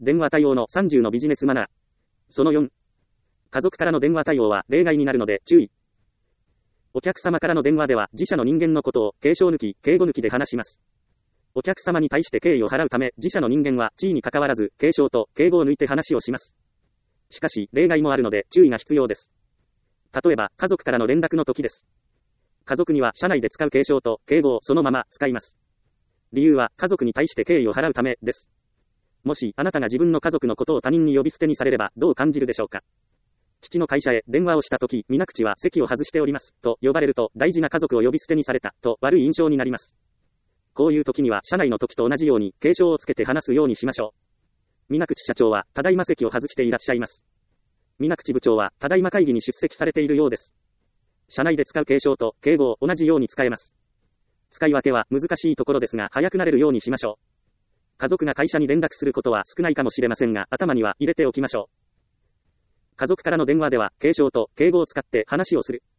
電話対応の30のビジネスマナー。その4。家族からの電話対応は例外になるので注意。お客様からの電話では自社の人間のことを敬称抜き、敬語抜きで話します。お客様に対して敬意を払うため、自社の人間は地位に関わらず敬称と敬語を抜いて話をします。しかし、例外もあるので注意が必要です。例えば、家族からの連絡の時です。家族には社内で使う敬称と敬語をそのまま使います。理由は家族に対して敬意を払うためです。もし、あなたが自分の家族のことを他人に呼び捨てにされればどう感じるでしょうか。父の会社へ電話をしたとき、皆口は席を外しております、と呼ばれると、大事な家族を呼び捨てにされた、と悪い印象になります。こういう時には、社内の時と同じように、敬称をつけて話すようにしましょう。皆口社長は、ただいま席を外していらっしゃいます。皆口部長は、ただいま会議に出席されているようです。社内で使う敬称と敬語を同じように使えます。使い分けは難しいところですが、早くなれるようにしましょう。家族が会社に連絡することは少ないかもしれませんが、頭には入れておきましょう。家族からの電話では、敬称と敬語を使って話をする。